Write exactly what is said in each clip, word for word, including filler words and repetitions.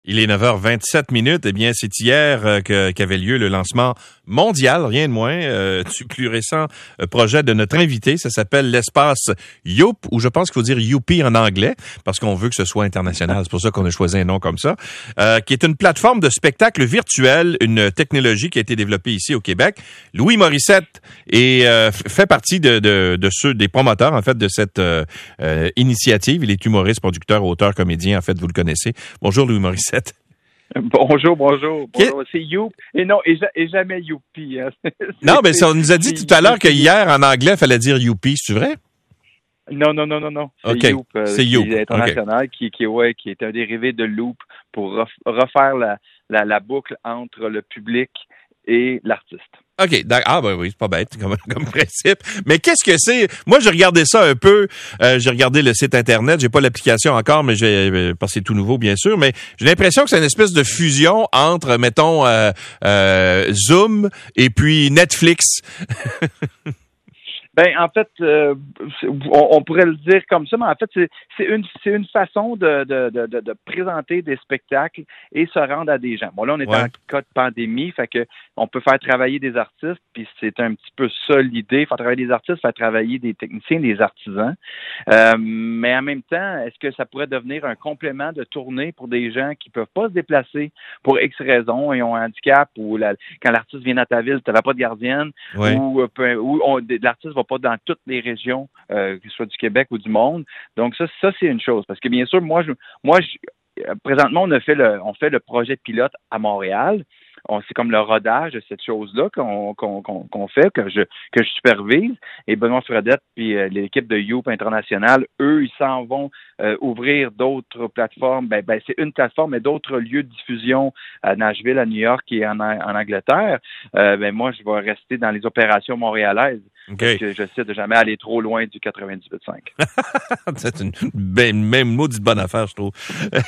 Il est neuf heures vingt-sept minutes. Eh bien, c'est hier euh, que, qu'avait lieu le lancement mondial, rien de moins, euh, du plus récent euh, projet de notre invité. Ça s'appelle l'espace Yoop, ou je pense qu'il faut dire Youpi en anglais, parce qu'on veut que ce soit international. C'est pour ça qu'on a choisi un nom comme ça, euh, qui est une plateforme de spectacle virtuel, une technologie qui a été développée ici au Québec. Louis Morissette est, euh, fait partie de, de, de ceux, des promoteurs, en fait, de cette euh, euh, initiative. Il est humoriste, producteur, auteur, comédien. En fait, vous le connaissez. Bonjour, Louis Morissette. Bonjour, bonjour. Bonjour, c'est Youp. Et non, et, et jamais Youpi. Hein. Non, mais ça, on nous a dit tout à l'heure que hier, en anglais, il fallait dire Youpi. C'est vrai? Non, non, non, non, non. C'est okay. Youp. Euh, c'est Youp. Qui est international, okay. qui, qui, ouais, qui est un dérivé de Loop pour refaire la, la, la boucle entre le public et l'artiste. OK. Ah, ben oui, c'est pas bête comme, comme principe. Mais qu'est-ce que c'est? Moi, j'ai regardé ça un peu. Euh, j'ai regardé le site Internet. J'ai pas l'application encore, mais j'ai, parce que c'est tout nouveau, bien sûr. Mais j'ai l'impression que c'est une espèce de fusion entre, mettons, euh, euh, Zoom et puis Netflix. Ben, en fait, euh, on, on pourrait le dire comme ça, mais en fait, c'est, c'est une c'est une façon de, de, de, de présenter des spectacles et se rendre à des gens. Bon, là, on est ouais. en cas de pandémie, fait que on peut faire travailler des artistes, puis c'est un petit peu ça l'idée, faire travailler des artistes, faire travailler des techniciens, des artisans. Euh, mais en même temps, est-ce que ça pourrait devenir un complément de tournée pour des gens qui peuvent pas se déplacer pour X raisons, ils ont un handicap, ou la, quand l'artiste vient dans ta ville, tu n'avais pas de gardienne, ouais. ou, ou on, l'artiste va pas dans toutes les régions, euh, que ce soit du Québec ou du monde. Donc ça, ça c'est une chose. Parce que bien sûr, moi, je, moi, je, présentement, on a fait le, on fait le projet pilote à Montréal. On, c'est comme le rodage de cette chose-là qu'on, qu'on, qu'on, qu'on fait, que je, que je supervise. Et Benoît Fredette puis euh, l'équipe de Youp International, eux, ils s'en vont euh, ouvrir d'autres plateformes. Ben, ben, c'est une plateforme, mais d'autres lieux de diffusion à Nashville, à New York et en, en Angleterre. Euh, ben, moi, je vais rester dans les opérations montréalaises. Okay. Parce que j'essaie de jamais aller trop loin du quatre-vingt-dix-huit virgule cinq. C'est une ben, même maudite bonne affaire, je trouve.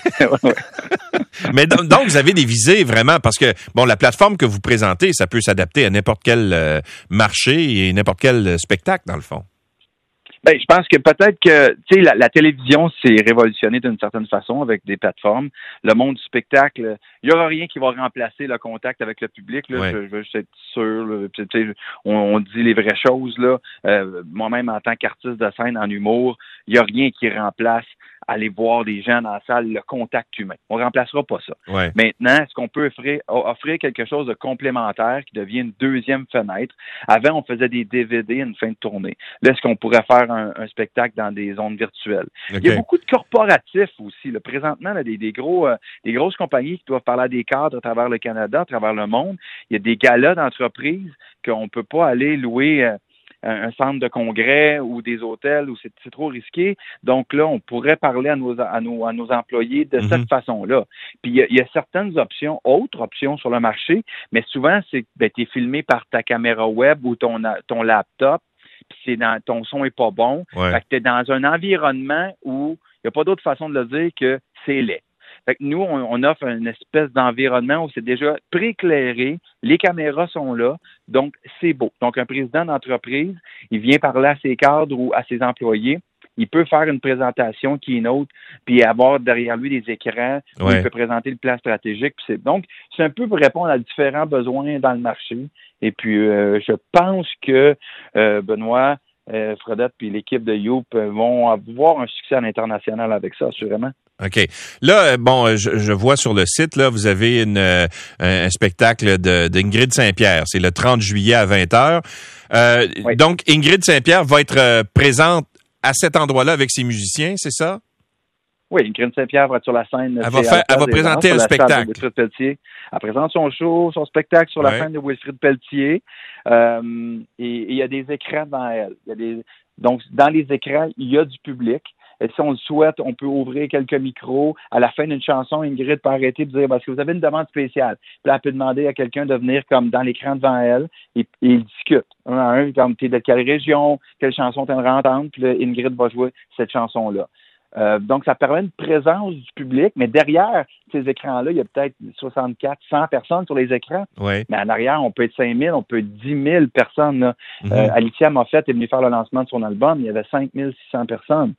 Mais donc, donc, vous avez des visées vraiment, parce que, bon, la plateforme que vous présentez, ça peut s'adapter à n'importe quel euh, marché et n'importe quel spectacle, dans le fond. Ben, je pense que peut-être que, tu sais, la, la télévision s'est révolutionnée d'une certaine façon avec des plateformes. Le monde du spectacle, il y aura rien qui va remplacer le contact avec le public. Là, ouais. je, je veux juste être sûr. Là, tu sais, on, on dit les vraies choses là. Euh, moi-même, en tant qu'artiste de scène en humour, il y a rien qui remplace aller voir des gens dans la salle, le contact humain. On ne remplacera pas ça. Ouais. Maintenant, est-ce qu'on peut offrir, offrir quelque chose de complémentaire qui devient une deuxième fenêtre? Avant, on faisait des D V D à une fin de tournée. Là, est-ce qu'on pourrait faire un, un spectacle dans des zones virtuelles? Okay. Il y a beaucoup de corporatifs aussi. Là. Présentement, là, des, des, gros, euh, des grosses compagnies qui doivent parler à des cadres à travers le Canada, à travers le monde. Il y a des galas d'entreprises qu'on ne peut pas aller louer... Euh, un centre de congrès ou des hôtels où c'est, c'est trop risqué. Donc là, on pourrait parler à nos, à nos, à nos employés de mm-hmm. cette façon-là. Puis il y, a, il y a certaines options, autres options sur le marché, mais souvent, c'est ben, tu es filmé par ta caméra web ou ton, ton laptop, puis c'est dans, ton son est pas bon. Ouais. Fait que tu es dans un environnement où il n'y a pas d'autre façon de le dire que c'est laid. Fait que nous, on, on offre une espèce d'environnement où c'est déjà prééclairé, les caméras sont là, donc c'est beau. Donc, un président d'entreprise, il vient parler à ses cadres ou à ses employés, il peut faire une présentation keynote, puis avoir derrière lui des écrans, où ouais. il peut présenter le plan stratégique. Puis c'est, donc, c'est un peu pour répondre à différents besoins dans le marché. Et puis, euh, je pense que euh, Benoît, euh, Fredette puis l'équipe de Youp vont avoir un succès à l'international avec ça, assurément. OK. Là, bon, je, je vois sur le site, là, vous avez une, un, un spectacle de, d'Ingrid Saint-Pierre. C'est le trente juillet à vingt heures. Euh, oui. Donc, Ingrid Saint-Pierre va être euh, présente à cet endroit-là avec ses musiciens, c'est ça? Oui, Ingrid Saint-Pierre va être sur la scène. Elle va, faire, elle va présenter un spectacle. Elle présente son show, son spectacle sur la ouais. scène de Wilfrid Pelletier. Euh, et il y a des écrans devant elle. Il y a des, donc, dans les écrans, il y a du public. Et si on le souhaite, on peut ouvrir quelques micros. À la fin d'une chanson, Ingrid peut arrêter et dire parce que vous avez une demande spéciale. Puis là, elle peut demander à quelqu'un de venir comme dans l'écran devant elle et, et ils discutent. Un à un, comme tu es de quelle région, quelle chanson tu aimerais entendre, puis là, Ingrid va jouer cette chanson-là. Euh, donc, ça permet une présence du public, mais derrière ces écrans-là, il y a peut-être soixante-quatre, cent personnes sur les écrans. Oui. Mais en arrière, on peut être cinq mille, on peut être dix mille personnes. Là. Mm-hmm. Euh, Alicia Moffett est venue faire le lancement de son album, il y avait cinq mille six cents personnes.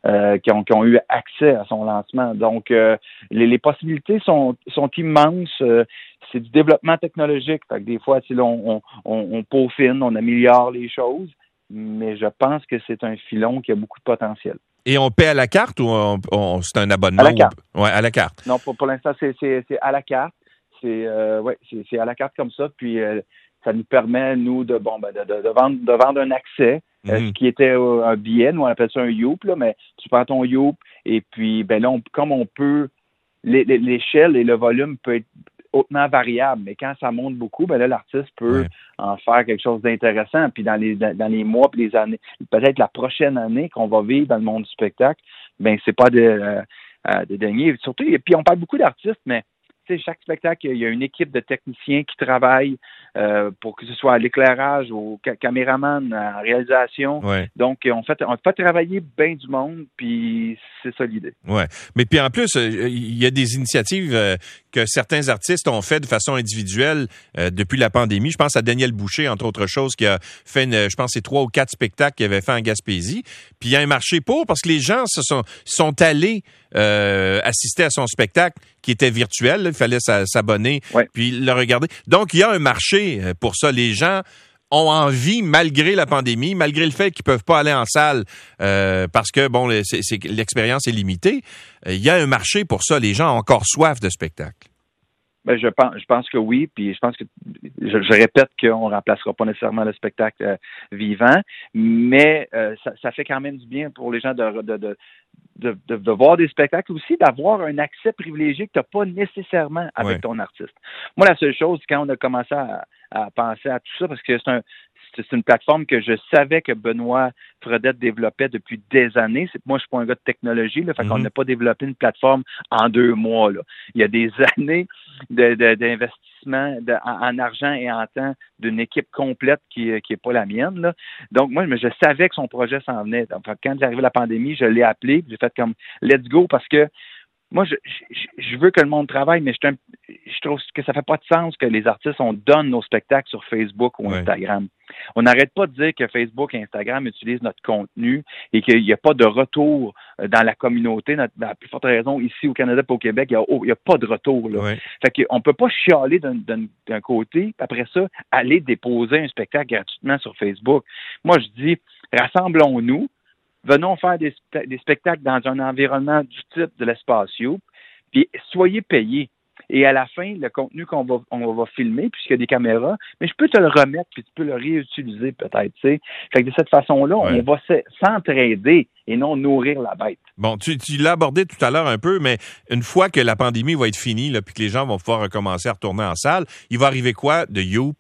euh, qui, ont, qui ont eu accès à son lancement. Donc, euh, les, les possibilités sont, sont immenses. Euh, c'est du développement technologique. Fait que des fois, tu sais, là, on, on, on peaufine, on améliore les choses, mais je pense que c'est un filon qui a beaucoup de potentiel. Et on paie à la carte ou on, on, c'est un abonnement? À la carte. Oui, à la carte. Non, pour, pour l'instant, c'est, c'est, c'est à la carte. C'est, euh, ouais, c'est, c'est à la carte comme ça. Puis, euh, ça nous permet, nous, de, bon, ben, de, de, de, vendre, de vendre un accès, mm-hmm. euh, ce qui était euh, un billet. Nous, on appelle ça un Youp, là, mais tu prends ton Youp et puis, ben là, on, comme on peut, l'échelle et le volume peut être hautement variable, mais quand ça monte beaucoup, ben là, l'artiste peut ouais. en faire quelque chose d'intéressant. Puis dans les dans les mois puis les années, peut-être la prochaine année qu'on va vivre dans le monde du spectacle, ben c'est pas de, euh, de dénier. Surtout, et puis on parle beaucoup d'artistes, mais tu sais, chaque spectacle, il y a une équipe de techniciens qui travaillent euh, pour que ce soit à l'éclairage, au ca- caméraman, en réalisation. Ouais. Donc, on fait, on fait travailler bien du monde, puis c'est ça l'idée. Ouais. Mais puis en plus, euh, il y a des initiatives euh, que certains artistes ont fait de façon individuelle euh, depuis la pandémie. Je pense à Daniel Boucher, entre autres choses, qui a fait, une, je pense, c'est trois ou quatre spectacles qu'il avait fait en Gaspésie. Puis il y a un marché pour, parce que les gens se sont, sont allés euh, assister à son spectacle qui était virtuel. Là. Il fallait s'abonner ouais. puis le regarder. Donc, il y a un marché pour ça. Les gens ont envie, malgré la pandémie, malgré le fait qu'ils peuvent pas aller en salle euh, parce que, bon, c'est, c'est, l'expérience est limitée, il y a un marché pour ça. Les gens ont encore soif de spectacle. Ben, je pense, je pense que oui, puis je pense que je, je répète qu'on ne remplacera pas nécessairement le spectacle euh, vivant, mais euh, ça, ça fait quand même du bien pour les gens de, de, de, de, de, de voir des spectacles aussi, d'avoir un accès privilégié que tu n'as pas nécessairement avec ouais. ton artiste. Moi, la seule chose, quand on a commencé à, à penser à tout ça, parce que c'est un c'est une plateforme que je savais que Benoît Fredette développait depuis des années. C'est, moi, je suis pas un gars de technologie, là, fait mm-hmm. qu'on n'a pas développé une plateforme en deux mois. Là. Il y a des années de, de, d'investissement de, en, en argent et en temps d'une équipe complète qui qui est pas la mienne. Là. Donc, moi, je savais que son projet s'en venait. Donc, quand il est arrivé la pandémie, je l'ai appelé, j'ai fait comme « let's go » parce que moi, je, je, je veux que le monde travaille, mais je, je trouve que ça fait pas de sens que les artistes, on donne nos spectacles sur Facebook ou ouais. Instagram. On n'arrête pas de dire que Facebook et Instagram utilisent notre contenu et qu'il n'y a pas de retour dans la communauté. Notre, dans la plus forte raison, ici au Canada et au Québec, il n'y a, oh, a pas de retour. Là. Ouais. Fait qu'on peut pas chialer d'un, d'un, d'un côté, après ça, aller déposer un spectacle gratuitement sur Facebook. Moi, je dis, rassemblons-nous. Venons faire des, des spectacles dans un environnement du type de l'espace Youp, puis soyez payés. Et à la fin, le contenu qu'on va, on va filmer, puisqu'il y a des caméras, mais je peux te le remettre, puis tu peux le réutiliser peut-être, tu sais. Fait que de cette façon-là, ouais. on va s'entraider et non nourrir la bête. Bon, tu, tu l'as abordé tout à l'heure un peu, mais une fois que la pandémie va être finie, là, puis que les gens vont pouvoir recommencer à retourner en salle, il va arriver quoi de Youp?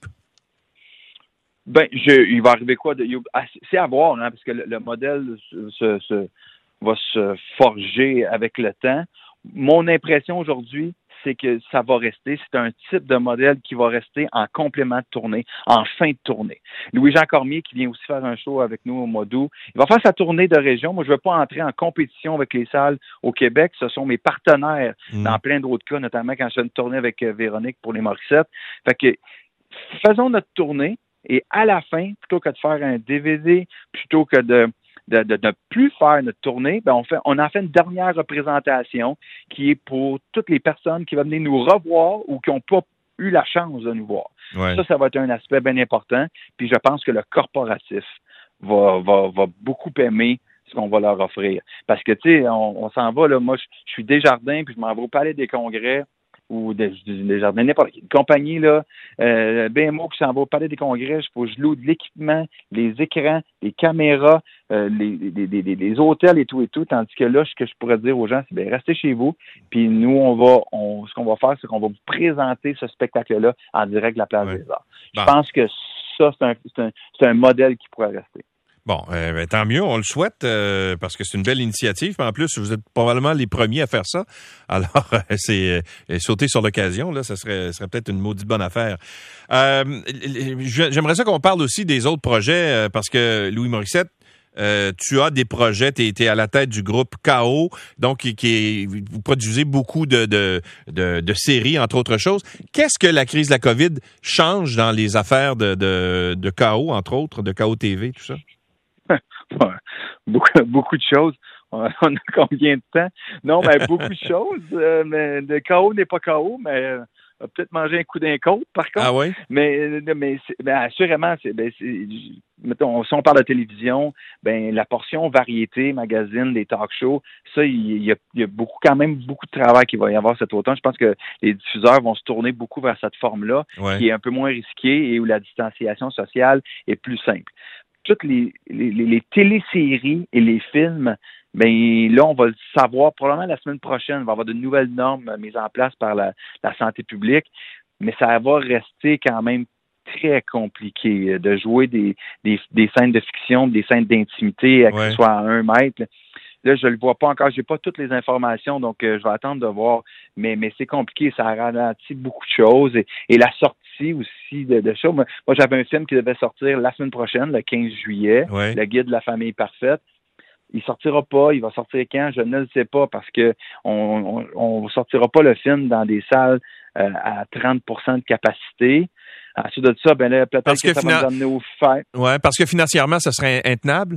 Ben, je, il va arriver quoi de Youp? Ah, c'est à voir, hein, parce que le, le modèle se, se, va se forger avec le temps. Mon impression aujourd'hui, c'est que ça va rester. C'est un type de modèle qui va rester en complément de tournée, en fin de tournée. Louis-Jean Cormier, qui vient aussi faire un show avec nous au mois d'août, il va faire sa tournée de région. Moi, je ne veux pas entrer en compétition avec les salles au Québec. Ce sont mes partenaires mmh. dans plein d'autres cas, notamment quand je fais une tournée avec Véronique pour les Morissettes. Fait que faisons notre tournée. Et à la fin, plutôt que de faire un D V D, plutôt que de de, de, de plus faire notre tournée, ben on fait, on en fait une dernière représentation qui est pour toutes les personnes qui vont venir nous revoir ou qui n'ont pas eu la chance de nous voir. Ouais. Ça, ça va être un aspect bien important. Puis je pense que le corporatif va, va, va beaucoup aimer ce qu'on va leur offrir. Parce que, tu sais, on, on s'en va, là, moi, je, je suis Desjardins, puis je m'en vais au Palais des Congrès, ou des, des jardins, n'importe qui. Une compagnie, là, euh, B M O qui s'en va au Palais des Congrès, il faut que je loue de l'équipement, les écrans, les caméras, euh, les, les, les, les, les hôtels et tout et tout, tandis que là, ce que je pourrais dire aux gens, c'est bien, restez chez vous, puis nous, on va, on, ce qu'on va faire, c'est qu'on va vous présenter ce spectacle-là en direct de la Place ouais. des Arts. Bon. Je pense que ça, c'est un, c'est un, c'est un modèle qui pourrait rester. Bon, euh, ben, tant mieux, on le souhaite, euh, parce que c'est une belle initiative. Mais en plus, vous êtes probablement les premiers à faire ça. Alors, euh, c'est euh, sauter sur l'occasion, là, ça serait, serait peut-être une maudite bonne affaire. Euh, j'aimerais ça qu'on parle aussi des autres projets, euh, parce que Louis Morissette, euh, tu as des projets, tu es à la tête du groupe K O, donc qui, qui est, vous produisez beaucoup de, de, de, de séries, entre autres choses. Qu'est-ce que la crise de la COVID change dans les affaires de, de, de K O, entre autres, de K O T V, tout ça? beaucoup, beaucoup de choses. On a combien de temps? Non, mais beaucoup de choses. Euh, mais le K O n'est pas K O, mais euh, on va peut-être manger un coup d'un côte, par contre. Ah oui? Mais, mais, c'est, ben, assurément, c'est, ben, c'est, mettons, si on parle de télévision, ben, la portion variété, magazine, les talk shows, ça, il y a, il y a beaucoup, quand même beaucoup de travail qu'il va y avoir cet automne. Je pense que les diffuseurs vont se tourner beaucoup vers cette forme-là, ouais. qui est un peu moins risquée et où la distanciation sociale est plus simple. Toutes les, les, les téléséries et les films, ben là, on va le savoir probablement la semaine prochaine. Il va y avoir de nouvelles normes mises en place par la, la santé publique, mais ça va rester quand même très compliqué de jouer des, des, des scènes de fiction, des scènes d'intimité, que ouais. ce soit à un mètre. Là, je le vois pas encore. J'ai pas toutes les informations, donc euh, je vais attendre de voir. Mais, mais c'est compliqué. Ça ralentit beaucoup de choses. Et, et la sortie aussi de, de choses. Moi, moi, j'avais un film qui devait sortir la semaine prochaine, le quinze juillet, ouais. Le Guide de la famille parfaite. Il sortira pas. Il va sortir quand? Je ne le sais pas parce que on, on, on sortira pas le film dans des salles euh, à trente pour cent de capacité. Ensuite de ça, ben là, peut-être parce que, que ça fina... va nous amener aux fêtes. Ouais, parce que financièrement, ça serait intenable.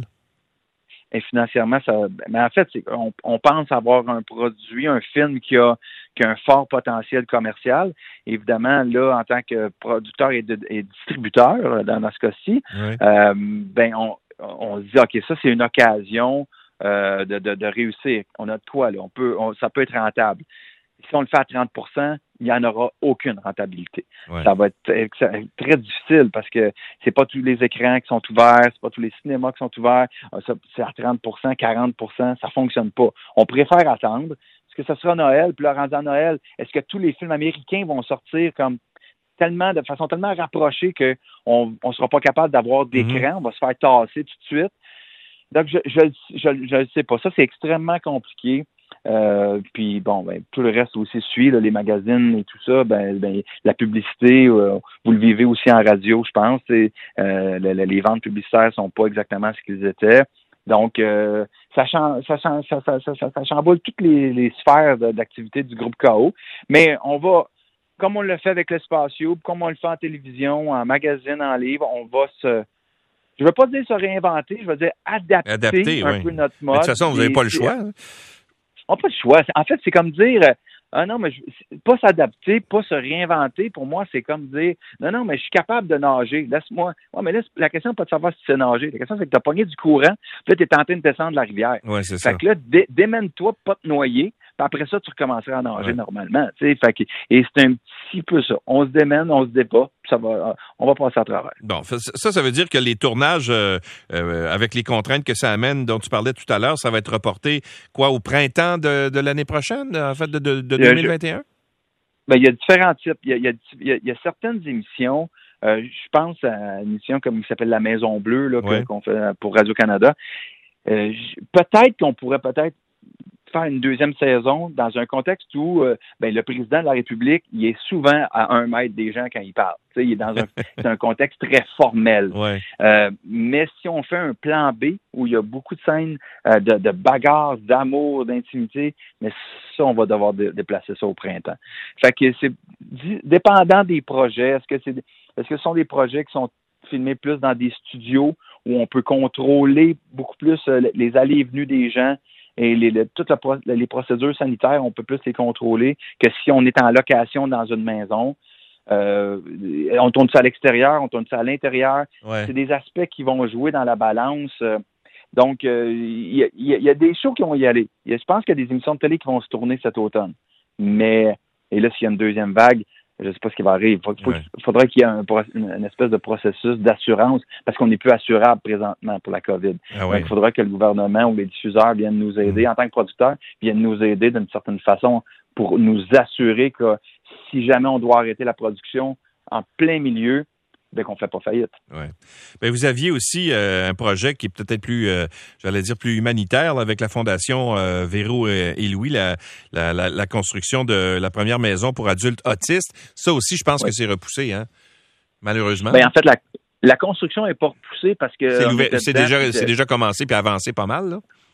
Et financièrement, ça. Mais en fait, c'est, on, on pense avoir un produit, un film qui a, qui a un fort potentiel commercial. Évidemment, là, en tant que producteur et, de, et distributeur, dans, dans ce cas-ci, oui. euh, ben on, on se dit, OK, ça, c'est une occasion euh, de, de, de réussir. On a de quoi, là. On peut, on, ça peut être rentable. Si on le fait à trente pour cent, il n'y en aura aucune rentabilité. Ouais. Ça va être très, très difficile parce que c'est pas tous les écrans qui sont ouverts, c'est pas tous les cinémas qui sont ouverts. C'est à trente pour cent, quarante pour cent, ça fonctionne pas. On préfère attendre. Est-ce que ça sera Noël? Puis là, rendu à Noël, est-ce que tous les films américains vont sortir comme tellement, de façon tellement rapprochée qu'on ne sera pas capable d'avoir d'écran? Mm-hmm. On va se faire tasser tout de suite. Donc, je je je, je, je sais pas. Ça, c'est extrêmement compliqué. Euh, puis bon, ben tout le reste aussi suit, là, les magazines et tout ça, ben, ben la publicité, euh, vous le vivez aussi en radio, je pense. Et, euh, les, les ventes publicitaires sont pas exactement ce qu'ils étaient. Donc, euh, ça, ça, ça, ça, ça, ça, ça chamboule toutes les, les sphères de, d'activité du groupe K O. Mais on va, comme on le fait avec l'Espace Youb, comme on le fait en télévision, en magazine, en livre, on va se... Je ne veux pas dire se réinventer, je veux dire adapter, adapter un oui. peu notre mode. Mais de toute façon, vous n'avez pas le choix. Hein? On n'a pas le choix. En fait, c'est comme dire, ah non, mais je, pas s'adapter, pas se réinventer, pour moi, c'est comme dire, non, non, mais je suis capable de nager, laisse-moi. Ouais, mais là, la question n'est pas de savoir si tu sais nager. La question, c'est que tu as pogné du courant, puis là, tu es en train de descendre la rivière. Ouais, c'est fait ça. que là, dé- démène-toi, pas te noyer, puis après ça, tu recommenceras à nager ouais. normalement. Fait que, et c'est un petit peu ça. On se démène, on se débat, puis ça va, on va passer à travers. Bon, ça, ça veut dire que les tournages, euh, euh, avec les contraintes que ça amène, dont tu parlais tout à l'heure, ça va être reporté, quoi, au printemps de, de l'année prochaine, en fait, de, de, de deux mille vingt et un? Ben, il y a différents types. Il y a, il y a, il y a, il y a certaines émissions, euh, je pense à une émission comme qui s'appelle La Maison Bleue, là, ouais. qu'on fait pour Radio-Canada. Euh, peut-être qu'on pourrait peut-être faire une deuxième saison dans un contexte où euh, ben, le président de la République, il est souvent à un mètre des gens quand il parle. Tu sais, il est dans un, c'est un contexte très formel. Ouais. Euh, mais si on fait un plan B où il y a beaucoup de scènes euh, de, de bagarres, d'amour, d'intimité, mais ça, on va devoir dé- déplacer ça au printemps. Fait que c'est d- dépendant des projets. Est-ce que c'est est-ce que ce sont des projets qui sont filmés plus dans des studios où on peut contrôler beaucoup plus euh, les allées et venues des gens? Et les, les, toutes la, les procédures sanitaires, on peut plus les contrôler que si on est en location dans une maison. Euh, on tourne ça à l'extérieur, on tourne ça à l'intérieur. Ouais. C'est des aspects qui vont jouer dans la balance. Donc, il euh, y, y, y a des shows qui vont y aller. Je pense qu'il y a des émissions de télé qui vont se tourner cet automne. Mais, et là, s'il y a une deuxième vague, je ne sais pas ce qui va arriver. Il faut, ouais. faudrait qu'il y ait un, une, une espèce de processus d'assurance parce qu'on n'est plus assurable présentement pour la COVID. Ah ouais. Donc, il faudra que le gouvernement ou les diffuseurs viennent nous aider, mmh. en tant que producteurs, viennent nous aider d'une certaine façon pour nous assurer que si jamais on doit arrêter la production en plein milieu, bien qu'on ne fait pas faillite. Ouais. Bien, vous aviez aussi euh, un projet qui est peut-être plus, euh, j'allais dire, plus humanitaire là, avec la Fondation euh, Véro et Louis, la, la, la, la construction de la première maison pour adultes autistes. Ça aussi, je pense ouais. que c'est repoussé, hein, malheureusement. Bien, en fait, la, la construction n'est pas repoussée parce que... C'est, c'est, déjà, c'est déjà commencé puis avancé pas mal, là?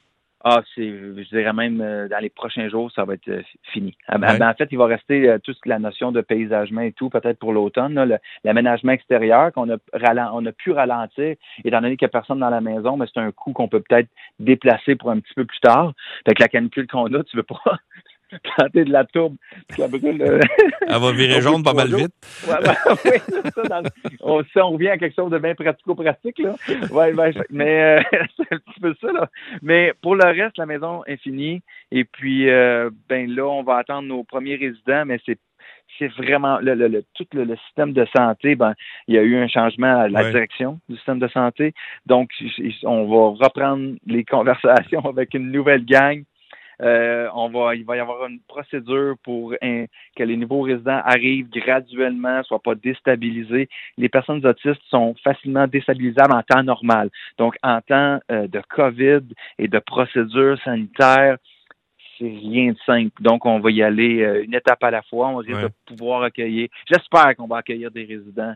Ah, c'est, je dirais même, euh, dans les prochains jours, ça va être euh, fini. Ah, Ouais. ben, en fait, il va rester euh, toute la notion de paysagement et tout, peut-être pour l'automne, là, le, l'aménagement extérieur qu'on a, ralen- on a pu ralentir, étant donné qu'il n'y a personne dans la maison, mais c'est un coût qu'on peut peut-être déplacer pour un petit peu plus tard. Fait que la canicule qu'on a, tu veux pas planter de la tourbe, puis la brûle. Euh, Elle va virer jaune pas mal jours. Vite. Ouais, ouais, ouais, c'est ça, dans, on, ça, on revient à quelque chose de bien pratico-pratique, là. Ouais, ouais, mais euh, c'est un petit peu ça, là. Mais pour le reste, la maison est finie. Et puis, euh, ben là, on va attendre nos premiers résidents, mais c'est c'est vraiment le, le, le tout le, le système de santé. Ben, il y a eu un changement à la ouais. direction du système de santé. Donc, on va reprendre les conversations avec une nouvelle gang. Euh, on va, il va y avoir une procédure pour un, que les nouveaux résidents arrivent graduellement, soient pas déstabilisés. Les personnes autistes sont facilement déstabilisables en temps normal. Donc, en temps euh, de COVID et de procédures sanitaires, c'est rien de simple. Donc, on va y aller euh, une étape à la fois. On risque ouais. de pouvoir accueillir. J'espère qu'on va accueillir des résidents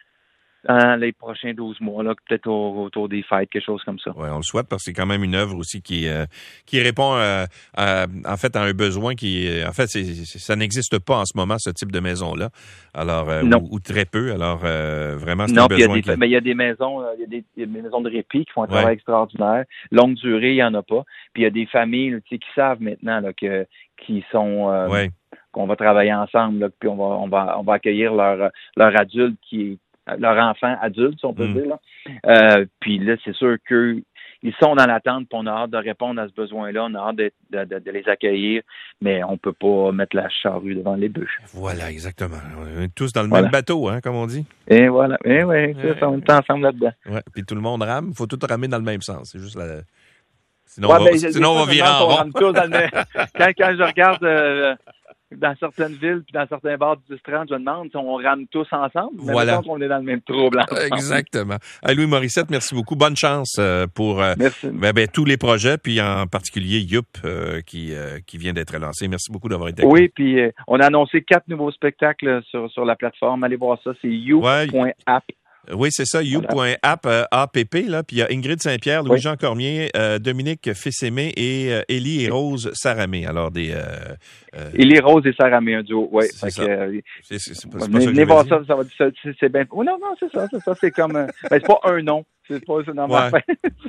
dans les prochains douze mois, là, peut-être au, autour des fêtes, quelque chose comme ça. Oui, on le souhaite parce que c'est quand même une œuvre aussi qui euh, qui répond à, à, en fait à un besoin qui, en fait, c'est, c'est, ça n'existe pas en ce moment, ce type de maison-là. Alors, euh, ou, ou très peu. Alors, euh, vraiment, c'est non, un besoin. Non, qui... mais il y a des maisons, il y a des, il y a des maisons de répit qui font un travail ouais. extraordinaire. Longue durée, il n'y en a pas. Puis il y a des familles, tu sais, qui savent maintenant là, que qui sont euh, ouais. qu'on va travailler ensemble, là, puis on va on va on va accueillir leur leur adulte qui leur enfant adulte, si on peut mmh. dire. Là. Euh, puis là, c'est sûr qu'ils sont dans l'attente, puis on a hâte de répondre à ce besoin-là, on a hâte de, de, de, de les accueillir, mais on peut pas mettre la charrue devant les bûches. Voilà, exactement. On est tous dans le voilà. même bateau, hein, comme on dit. Et voilà. Et oui, c'est ça, on est ensemble là-dedans. Ouais. Puis tout le monde rame, il faut tout ramer dans le même sens. C'est juste la... Sinon, ouais, on va, ben, sinon on va virer en rond. quand, quand je regarde... Euh, dans certaines villes puis dans certains bars du dix trente, je me demande si on rame tous ensemble. Mais voilà. On est dans le même trouble. Exactement. À Louis Morissette, merci beaucoup. Bonne chance pour euh, ben, ben, tous les projets, puis en particulier Youp euh, qui, euh, qui vient d'être lancé. Merci beaucoup d'avoir été avec Oui, puis euh, on a annoncé quatre nouveaux spectacles sur, sur la plateforme. Allez voir ça, c'est youp point app. Ouais. Oui, c'est ça, you point app, euh, A P P, là. Puis il y a Ingrid Saint-Pierre, Louis-Jean oui. Cormier, euh, Dominique Fessémé et euh, Élie et Rose Saramé. Alors, des... Euh, euh... Élie, Rose et Saramé, un duo, oui. C'est ça. Euh, c'est, c'est, c'est pas, c'est pas venez, ça voir ça, ça va c'est, c'est bien... Oh, non, non, c'est ça, c'est ça, c'est comme... Euh... ben, c'est pas un nom, c'est pas... C'est dans ouais.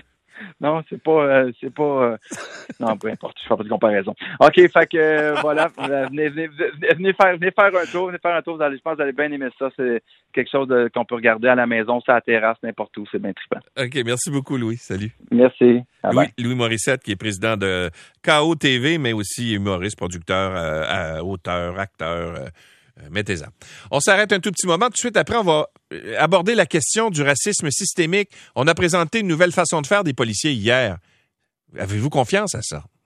Non, c'est pas, euh, c'est pas, euh... non, peu importe, je fais pas de comparaison. OK, fait que, euh, voilà, venez, venez, venez faire, venez faire un tour, venez faire un tour, vous allez, je pense que vous allez bien aimer ça, c'est quelque chose de, qu'on peut regarder à la maison, sur la terrasse, n'importe où, c'est bien trippant. OK, merci beaucoup, Louis, salut. Merci. Louis, Louis Morissette, qui est président de K O T V, mais aussi humoriste, producteur, euh, auteur, acteur, euh, mettez-en. On s'arrête un tout petit moment. Tout de suite après, on va aborder la question du racisme systémique. On a présenté une nouvelle façon de faire des policiers hier. Avez-vous confiance à ça?